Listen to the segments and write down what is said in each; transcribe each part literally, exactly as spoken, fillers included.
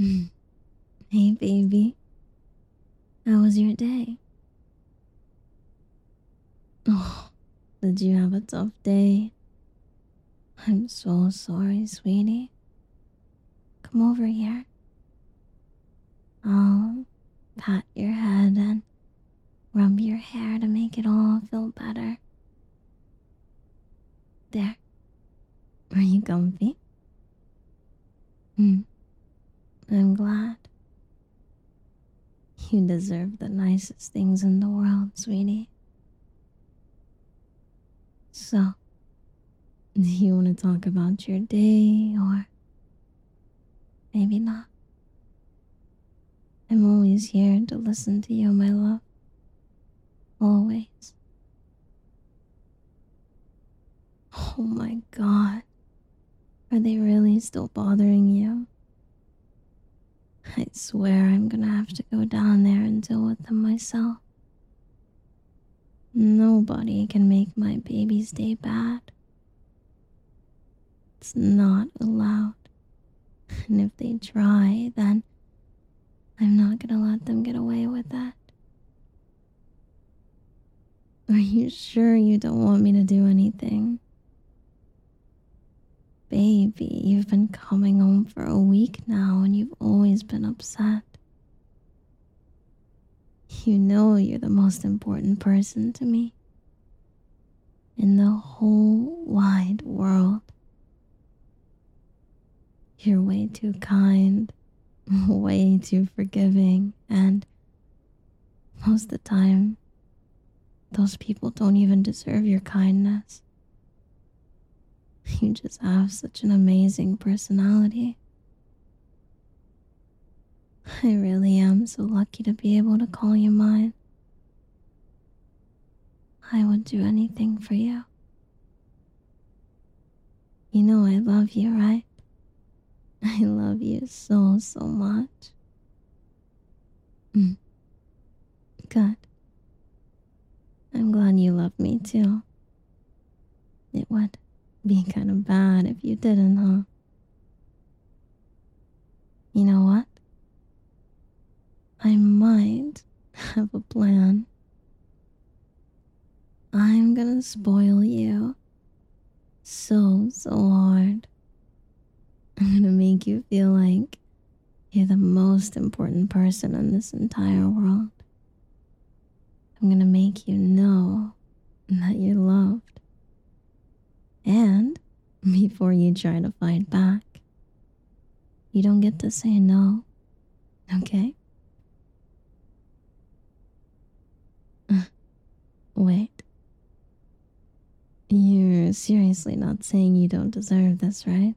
Hey, baby. How was your day? Oh, did you have a tough day? I'm so sorry, sweetie. Come over here. I'll pat your head and rub your hair to make it all feel better. There. Are you comfy? Hmm. I'm glad. You deserve the nicest things in the world, sweetie. So, do you want to talk about your day or maybe not? I'm always here to listen to you, my love. Always. Oh my god. Are they really still bothering you? I swear I'm gonna have to go down there and deal with them myself. Nobody can make my baby's day bad. It's not allowed. And if they try, then I'm not gonna let them get away with that. Are you sure you don't want me to do anything? Baby, you've been coming home for a week now and you've always been upset. You know you're the most important person to me in the whole wide world. You're way too kind, way too forgiving, and most of the time, those people don't even deserve your kindness. You just have such an amazing personality. I really am so lucky to be able to call you mine. I would do anything for you. You know I love you, right? I love you so, so much. Mm, good. I'm glad you love me too. It would be kind of bad if you didn't, huh? You know what? I might have a plan. I'm gonna spoil you so, so hard. I'm gonna make you feel like you're the most important person in this entire world. I'm gonna make you know that you're loved. And before you try to fight back, you don't get to say no, okay? Wait. You're seriously not saying you don't deserve this, right?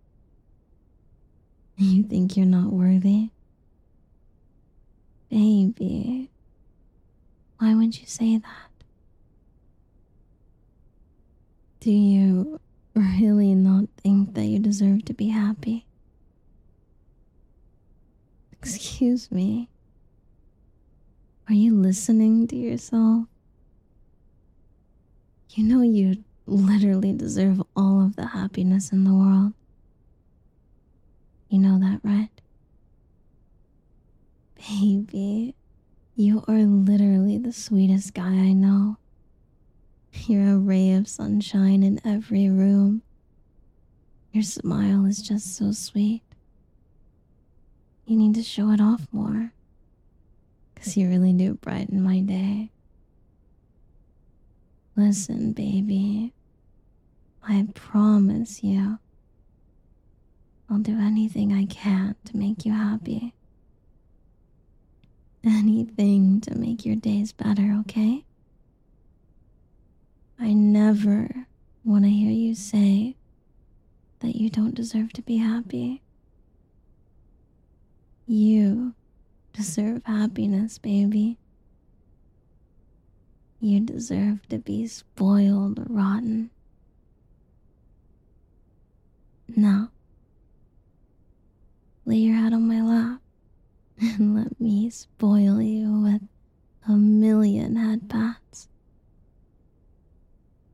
You think you're not worthy? Baby, why would you say that? Do you really not think that you deserve to be happy? Excuse me. Are you listening to yourself? You know you literally deserve all of the happiness in the world. You know that, right? Baby, you are literally the sweetest guy I know. You're a ray of sunshine in every room. Your smile is just so sweet. You need to show it off more, 'cause you really do brighten my day. Listen, baby, I promise you, I'll do anything I can to make you happy. Anything to make your days better, okay? I never want to hear you say that you don't deserve to be happy. You deserve happiness, baby. You deserve to be spoiled rotten. Now, lay your head on my lap and let me spoil you with a million head pats.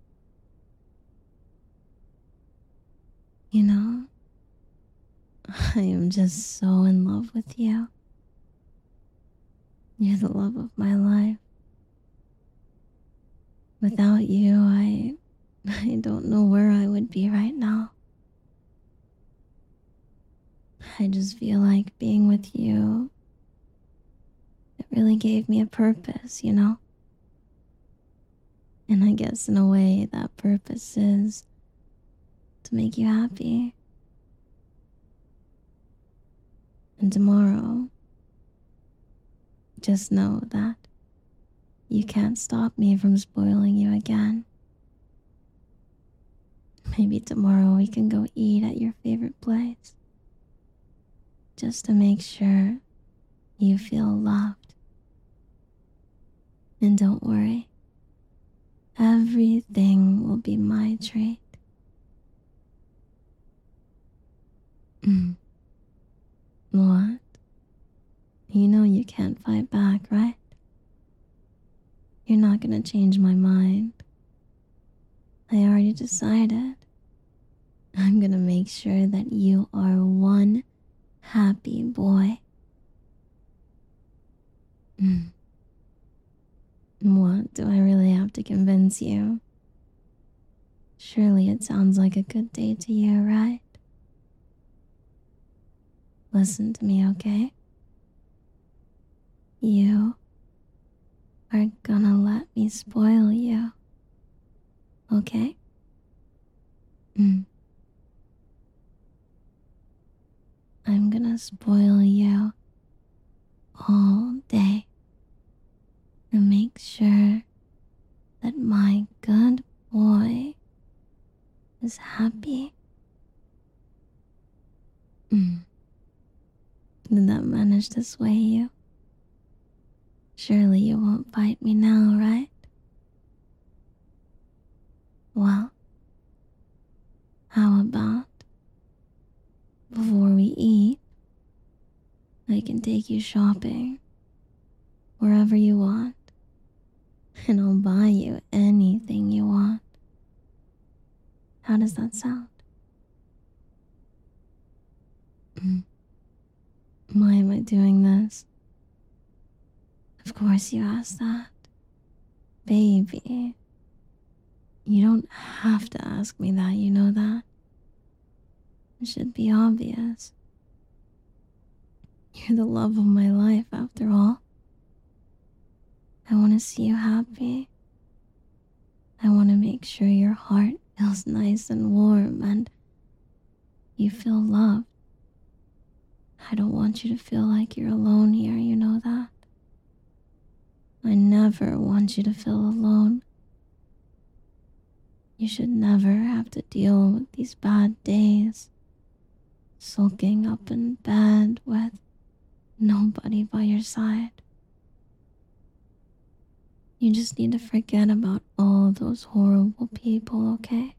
You know, I am just so in love with you. You're the love of my life. Without you, I I don't know where I would be right now. I just feel like being with you, it really gave me a purpose, you know? And I guess in a way that purpose is to make you happy. And tomorrow, just know that you can't stop me from spoiling you again. Maybe tomorrow we can go eat at your favorite place. Just to make sure you feel loved. And don't worry, everything will be my treat. Mm. What? You know you can't fight back, right? You're not gonna change my mind. I already decided. I'm gonna make sure that you are one happy boy. Mm. What, do I really have to convince you? Surely it sounds like a good day to you, right? Listen to me, okay? You are gonna let me spoil you, okay? Mm. I'm gonna spoil you all day and make sure that my good boy is happy. Mm. Did that manage to sway you? Surely you won't fight me now, right? Well, how about before we eat, I can take you shopping wherever you want, and I'll buy you anything you want. How does that sound? Mm. Why am I doing this? Of course you asked that. Baby, you don't have to ask me that, you know that? It should be obvious. You're the love of my life, after all. I want to see you happy. I want to make sure your heart feels nice and warm and you feel loved. I don't want you to feel like you're alone here, you know that? I never want you to feel alone. You should never have to deal with these bad days, sulking up in bed with nobody by your side. You just need to forget about all those horrible people, okay?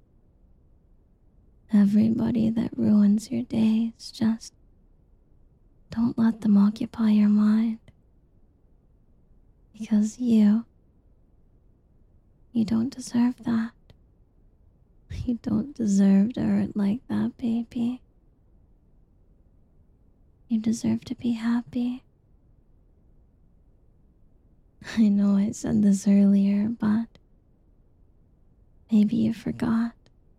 Everybody that ruins your days, just don't let them occupy your mind. Because you, you don't deserve that. You don't deserve to hurt like that, baby. You deserve to be happy. I know I said this earlier, but maybe you forgot.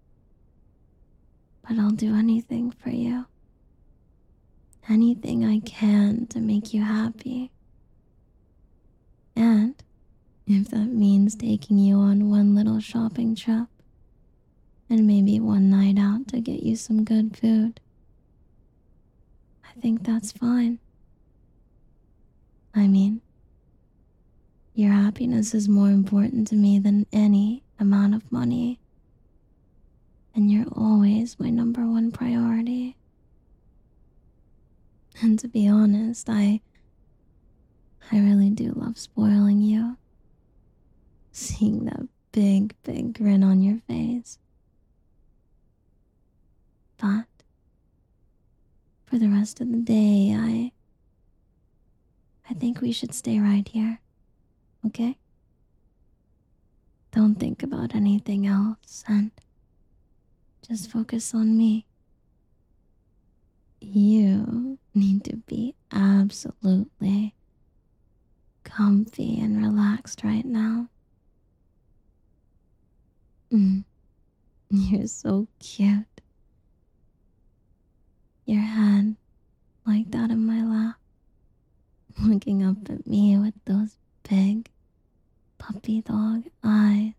But I'll do anything for you. Anything I can to make you happy. And if that means taking you on one little shopping trip, and maybe one night out to get you some good food, I think that's fine. I mean, your happiness is more important to me than any amount of money. And you're always my number one priority. And to be honest, I I really do love spoiling you. Seeing that big, big grin on your face. But for the rest of the day, I I think we should stay right here. Okay? Don't think about anything else and just focus on me. You need to be absolutely comfy and relaxed right now. Mm, you're so cute. Your head like that in my lap, looking up at me with those big puppy dog eyes.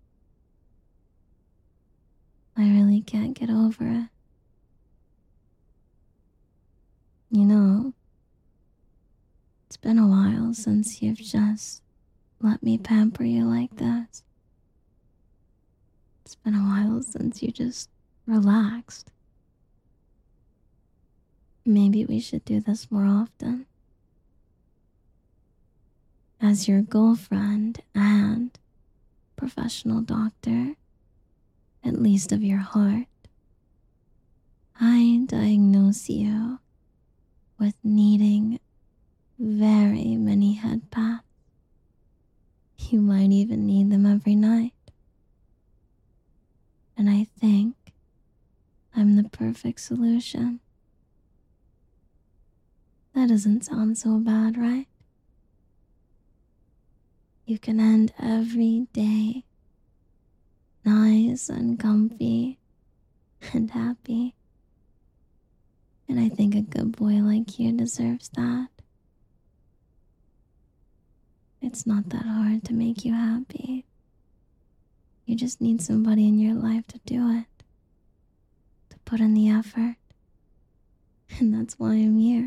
I really can't get over it. You know, it's been a while since you've just let me pamper you like this. It's been a while since you just relaxed. Maybe we should do this more often. As your girlfriend and professional doctor, at least of your heart, I diagnose you with needing very many head baths. You might even need them every night. And I think I'm the perfect solution. That doesn't sound so bad, right? You can end every day nice and comfy and happy. And I think a good boy like you deserves that. It's not that hard to make you happy. You just need somebody in your life to do it, to put in the effort. And that's why I'm here.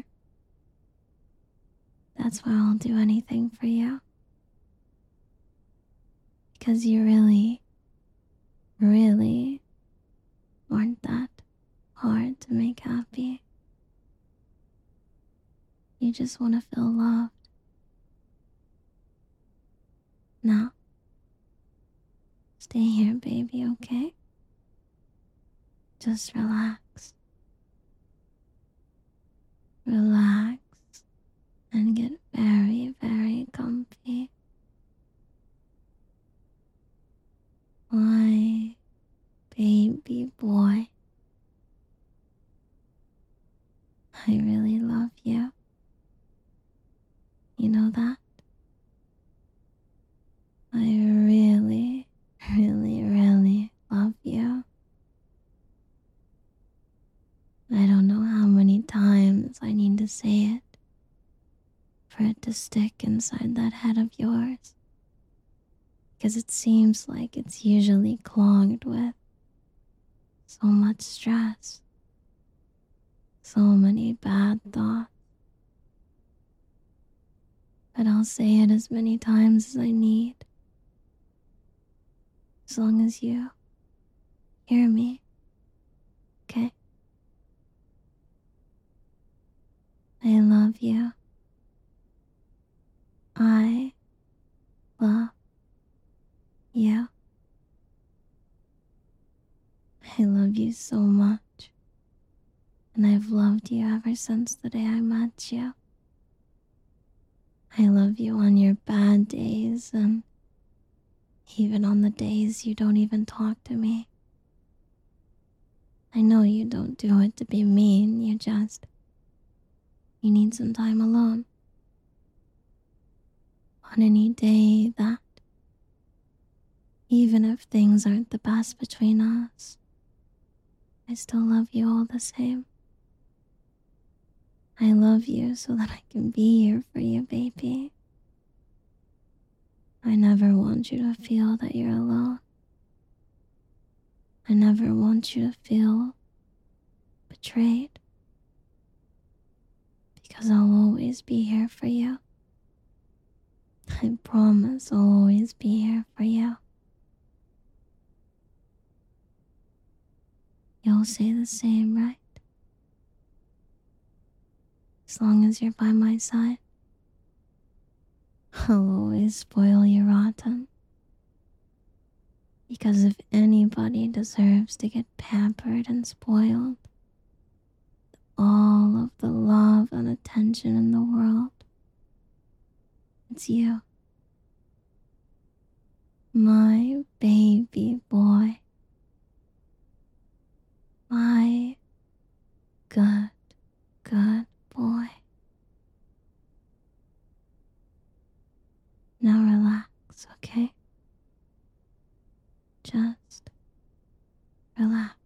That's why I'll do anything for you. Because you really, really aren't that hard to make happy. You just want to feel loved. Now, stay here, baby, okay? Just relax. Relax and get very, very comfy. My baby boy. I really love you. You know that? I really, really, really love you. I don't know how many times I need to say it for it to stick inside that head of yours. Because it seems like it's usually clogged with so much stress, so many bad thoughts. But I'll say it as many times as I need, as long as you hear me, okay? I love you. I love you. I love you so much. And I've loved you ever since the day I met you. I love you on your bad days and even on the days you don't even talk to me. I know you don't do it to be mean, you just... You need some time alone. On any day that, even if things aren't the best between us, I still love you all the same. I love you so that I can be here for you, baby. I never want you to feel that you're alone. I never want you to feel betrayed. Because I'll always be here for you. I promise I'll always be here for you. You'll say the same, right? As long as you're by my side, I'll always spoil you rotten. Because if anybody deserves to get pampered and spoiled, all of the love and attention in the world, it's you. My baby boy. My good relax, okay? Just relax.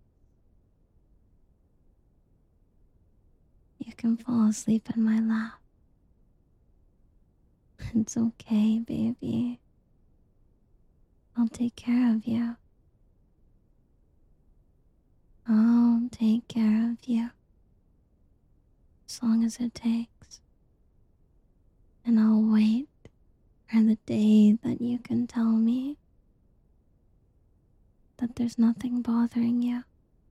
You can fall asleep in my lap. It's okay, baby. I'll take care of you. I'll take care of you as long as it takes. And I'll wait for the day that you can tell me that there's nothing bothering you.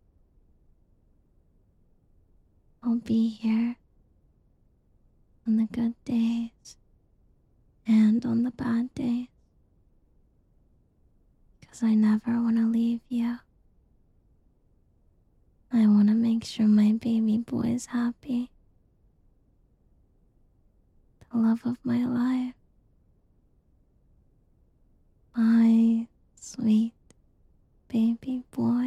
I'll be here on the good days and on the bad days, because I never want to leave you. I want to make sure my baby boy's happy. The love of my life. My sweet baby boy.